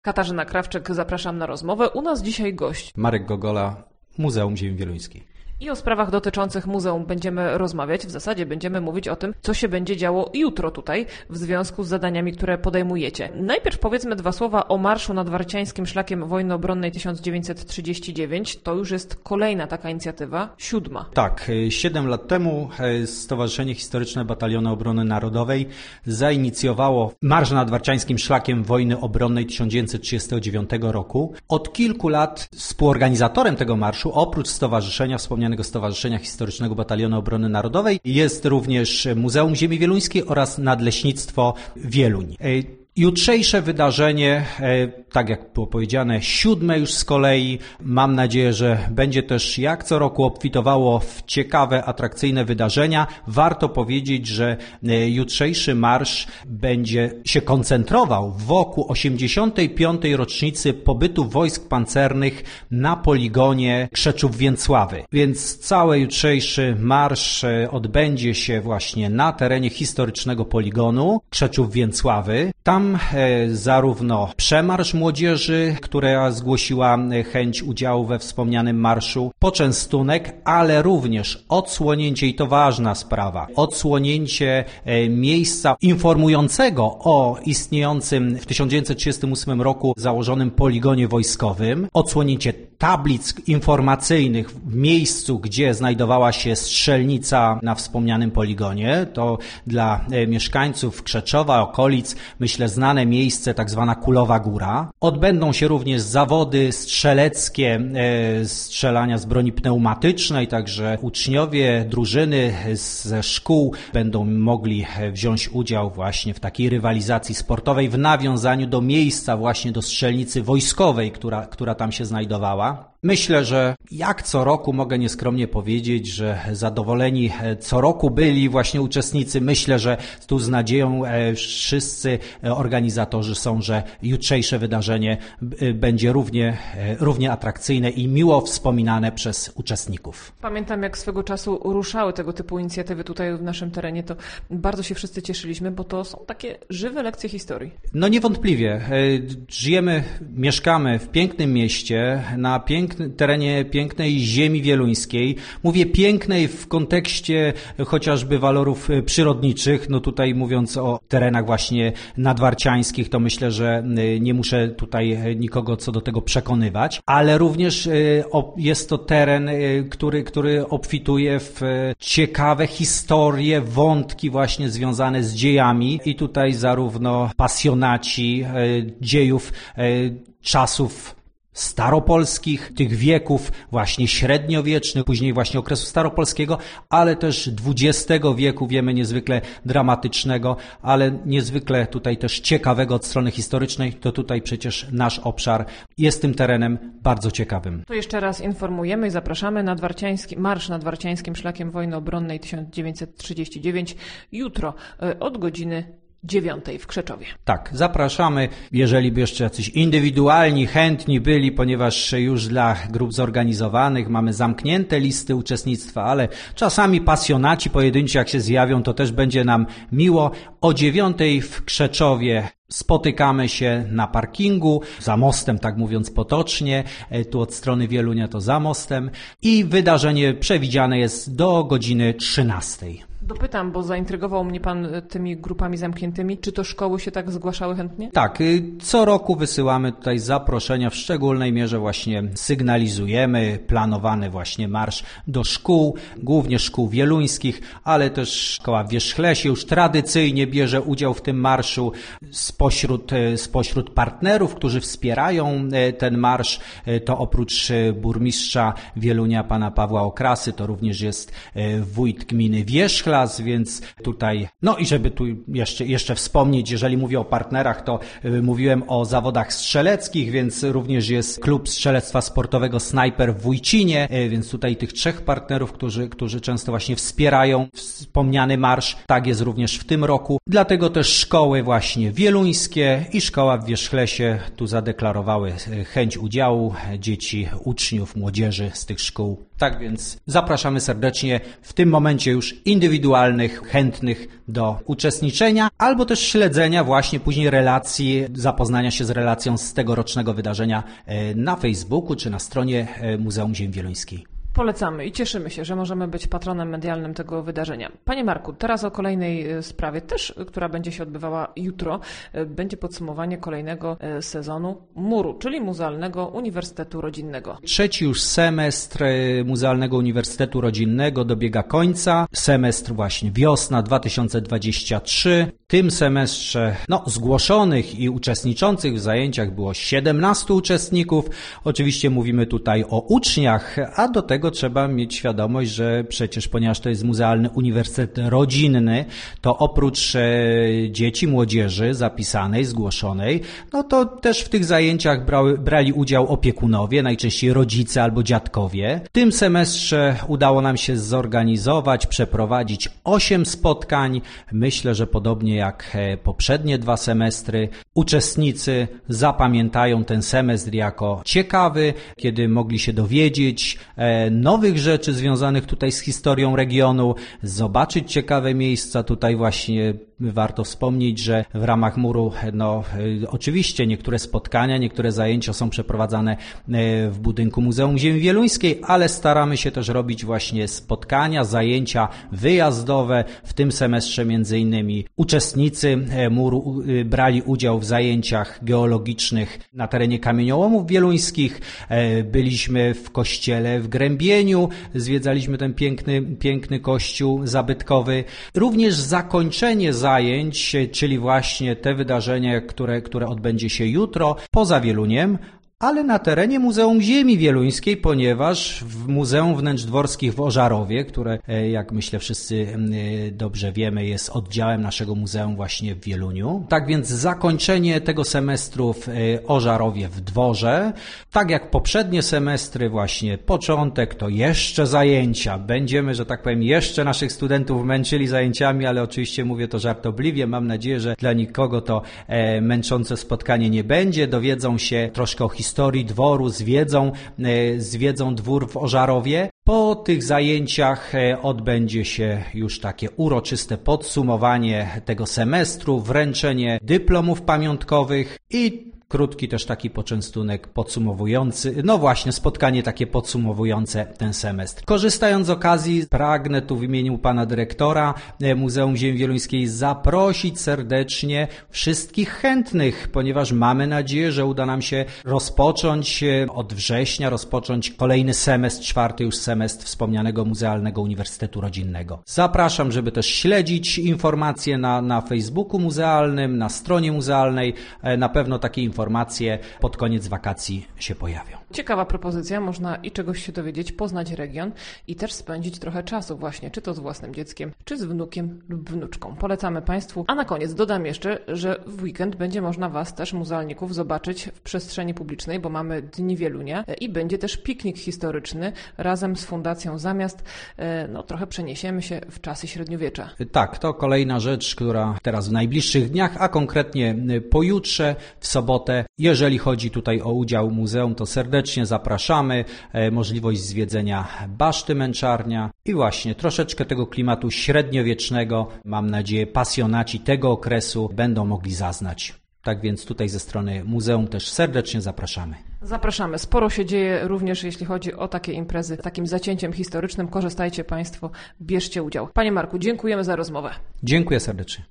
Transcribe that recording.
Katarzyna Krawczyk, zapraszam na rozmowę. U nas dzisiaj gość Marek Gogola, Muzeum Ziemi Wieluńskiej. I o sprawach dotyczących muzeum będziemy rozmawiać. W zasadzie będziemy mówić o tym, co się będzie działo jutro tutaj w związku z zadaniami, które podejmujecie. Najpierw powiedzmy dwa słowa o Marszu Nadwarciańskim Szlakiem Wojny Obronnej 1939. To już jest kolejna taka inicjatywa, 7. Tak, 7 lat temu Stowarzyszenie Historyczne Batalionu Obrony Narodowej zainicjowało Marsz Nadwarciańskim Szlakiem Wojny Obronnej 1939 roku. Od kilku lat współorganizatorem tego marszu, oprócz wspomnianego Stowarzyszenia Historycznego Batalionu Obrony Narodowej, jest również Muzeum Ziemi Wieluńskiej oraz Nadleśnictwo Wieluń. Jutrzejsze wydarzenie, tak jak było powiedziane, 7 już z kolei, mam nadzieję, że będzie też jak co roku obfitowało w ciekawe, atrakcyjne wydarzenia. Warto powiedzieć, że jutrzejszy marsz będzie się koncentrował wokół 85. rocznicy pobytu wojsk pancernych na poligonie Krzeczów-Więcławy. Więc cały jutrzejszy marsz odbędzie się właśnie na terenie historycznego poligonu Krzeczów-Więcławy. Tam zarówno przemarsz młodzieży, która zgłosiła chęć udziału we wspomnianym marszu, poczęstunek, ale również odsłonięcie, i to ważna sprawa, odsłonięcie miejsca informującego o istniejącym w 1938 roku założonym poligonie wojskowym, odsłonięcie tablic informacyjnych w miejscu, gdzie znajdowała się strzelnica na wspomnianym poligonie. To dla mieszkańców Krzeczowa, okolic, myślę, znane miejsce, tak zwana Kulowa Góra. Odbędą się również zawody strzeleckie, strzelania z broni pneumatycznej, także uczniowie, drużyny ze szkół będą mogli wziąć udział właśnie w takiej rywalizacji sportowej w nawiązaniu do miejsca właśnie do strzelnicy wojskowej, która tam się znajdowała. Myślę, że jak co roku mogę nieskromnie powiedzieć, że zadowoleni co roku byli właśnie uczestnicy. Myślę, że tu z nadzieją wszyscy organizatorzy są, że jutrzejsze wydarzenie będzie równie atrakcyjne i miło wspominane przez uczestników. Pamiętam, jak swego czasu ruszały tego typu inicjatywy tutaj w naszym terenie, to bardzo się wszyscy cieszyliśmy, bo to są takie żywe lekcje historii. No niewątpliwie. Mieszkamy w pięknym mieście, na terenie pięknej ziemi wieluńskiej. Mówię pięknej w kontekście chociażby walorów przyrodniczych. No tutaj mówiąc o terenach właśnie nadwarciańskich, to myślę, że nie muszę tutaj nikogo co do tego przekonywać, ale również jest to teren, który obfituje w ciekawe historie, wątki właśnie związane z dziejami i tutaj zarówno pasjonaci dziejów czasów staropolskich, tych wieków właśnie średniowiecznych, później właśnie okresu staropolskiego, ale też XX wieku, wiemy, niezwykle dramatycznego, ale niezwykle tutaj też ciekawego od strony historycznej, to tutaj przecież nasz obszar jest tym terenem bardzo ciekawym. To jeszcze raz informujemy i zapraszamy na Marsz Nadwarciańskim Szlakiem Wojny Obronnej 1939 jutro od godziny 9 w Krzeczowie. Tak, zapraszamy, jeżeli by jeszcze jacyś indywidualni, chętni byli, ponieważ już dla grup zorganizowanych mamy zamknięte listy uczestnictwa, ale czasami pasjonaci pojedynczy jak się zjawią, to też będzie nam miło. O 9 w Krzeczowie spotykamy się na parkingu, za mostem, tak mówiąc potocznie, tu od strony Wielunia to za mostem i wydarzenie przewidziane jest do godziny 13. Dopytam, bo zaintrygował mnie Pan tymi grupami zamkniętymi. Czy to szkoły się tak zgłaszały chętnie? Tak, co roku wysyłamy tutaj zaproszenia, w szczególnej mierze właśnie sygnalizujemy planowany właśnie marsz do szkół, głównie szkół wieluńskich, ale też szkoła w Wierzchlesie już tradycyjnie bierze udział w tym marszu. Spośród partnerów, którzy wspierają ten marsz, to oprócz burmistrza Wielunia pana Pawła Okrasy, to również jest wójt gminy Wierzchla, więc tutaj, no i żeby tu jeszcze wspomnieć, jeżeli mówię o partnerach, to mówiłem o zawodach strzeleckich, więc również jest klub strzelectwa sportowego Snajper w Wójcinie, więc tutaj tych 3 partnerów, którzy często właśnie wspierają wspomniany marsz, tak jest również w tym roku. Dlatego też szkoły właśnie wieluńskie i szkoła w Wierzchlesie tu zadeklarowały chęć udziału dzieci, uczniów, młodzieży z tych szkół. Tak więc zapraszamy serdecznie w tym momencie już indywidualnie indywidualnych, chętnych do uczestniczenia, albo też śledzenia właśnie później relacji, zapoznania się z relacją z tegorocznego wydarzenia na Facebooku czy na stronie Muzeum Ziemi Wieluńskiej. Polecamy i cieszymy się, że możemy być patronem medialnym tego wydarzenia. Panie Marku, teraz o kolejnej sprawie też, która będzie się odbywała jutro. Będzie podsumowanie kolejnego sezonu MUR-u, czyli Muzealnego Uniwersytetu Rodzinnego. Trzeci już semestr Muzealnego Uniwersytetu Rodzinnego dobiega końca. Semestr właśnie wiosna 2023. W tym semestrze zgłoszonych i uczestniczących w zajęciach było 17 uczestników. Oczywiście mówimy tutaj o uczniach, a do tego trzeba mieć świadomość, że przecież ponieważ to jest Muzealny Uniwersytet Rodzinny, to oprócz dzieci, młodzieży zapisanej, zgłoszonej, to też w tych zajęciach brali udział opiekunowie, najczęściej rodzice albo dziadkowie. W tym semestrze udało nam się zorganizować, przeprowadzić 8 spotkań. Myślę, że podobnie jak poprzednie 2 semestry, uczestnicy zapamiętają ten semestr jako ciekawy, kiedy mogli się dowiedzieć nowych rzeczy związanych tutaj z historią regionu, zobaczyć ciekawe miejsca. Tutaj właśnie warto wspomnieć, że w ramach MUR-u oczywiście niektóre spotkania, niektóre zajęcia są przeprowadzane w budynku Muzeum Ziemi Wieluńskiej, ale staramy się też robić właśnie spotkania, zajęcia wyjazdowe. W tym semestrze między innymi uczestnicy MUR-u brali udział w zajęciach geologicznych na terenie kamieniołomów wieluńskich. Byliśmy w kościele w Grębieniu, zwiedzaliśmy ten piękny kościół zabytkowy. Również zakończenie zajęć, czyli właśnie te wydarzenia, które odbędzie się jutro poza Wieluniem, ale na terenie Muzeum Ziemi Wieluńskiej, ponieważ w Muzeum Wnętrz Dworskich w Ożarowie, które, jak myślę wszyscy dobrze wiemy, jest oddziałem naszego muzeum właśnie w Wieluniu. Tak więc zakończenie tego semestru w Ożarowie w Dworze. Tak jak poprzednie semestry, właśnie początek to jeszcze zajęcia. Będziemy, że tak powiem, jeszcze naszych studentów męczyli zajęciami, ale oczywiście mówię to żartobliwie. Mam nadzieję, że dla nikogo to męczące spotkanie nie będzie. Dowiedzą się troszkę o historii dworu, zwiedzą dwór w Ożarowie. Po tych zajęciach odbędzie się już takie uroczyste podsumowanie tego semestru, wręczenie dyplomów pamiątkowych i krótki też taki poczęstunek podsumowujący, spotkanie takie podsumowujące ten semestr. Korzystając z okazji, pragnę tu w imieniu pana dyrektora Muzeum Ziemi Wieluńskiej zaprosić serdecznie wszystkich chętnych, ponieważ mamy nadzieję, że uda nam się od września kolejny semestr, 4. już semestr wspomnianego Muzealnego Uniwersytetu Rodzinnego. Zapraszam, żeby też śledzić informacje na Facebooku muzealnym, na stronie muzealnej. Na pewno takie informacje pod koniec wakacji się pojawią. Ciekawa propozycja, można i czegoś się dowiedzieć, poznać region i też spędzić trochę czasu właśnie, czy to z własnym dzieckiem, czy z wnukiem lub wnuczką. Polecamy Państwu. A na koniec dodam jeszcze, że w weekend będzie można Was też, muzealników, zobaczyć w przestrzeni publicznej, bo mamy Dni Wielunia i będzie też piknik historyczny razem z Fundacją Zamiast. Trochę przeniesiemy się w czasy średniowiecza. Tak, to kolejna rzecz, która teraz w najbliższych dniach, a konkretnie pojutrze, w sobotę. Jeżeli chodzi tutaj o udział muzeum, to serdecznie zapraszamy. Możliwość zwiedzenia Baszty Męczarnia i właśnie troszeczkę tego klimatu średniowiecznego, mam nadzieję, pasjonaci tego okresu będą mogli zaznać. Tak więc tutaj ze strony muzeum też serdecznie zapraszamy. Zapraszamy. Sporo się dzieje również jeśli chodzi o takie imprezy z takim zacięciem historycznym. Korzystajcie Państwo, bierzcie udział. Panie Marku, dziękujemy za rozmowę. Dziękuję serdecznie.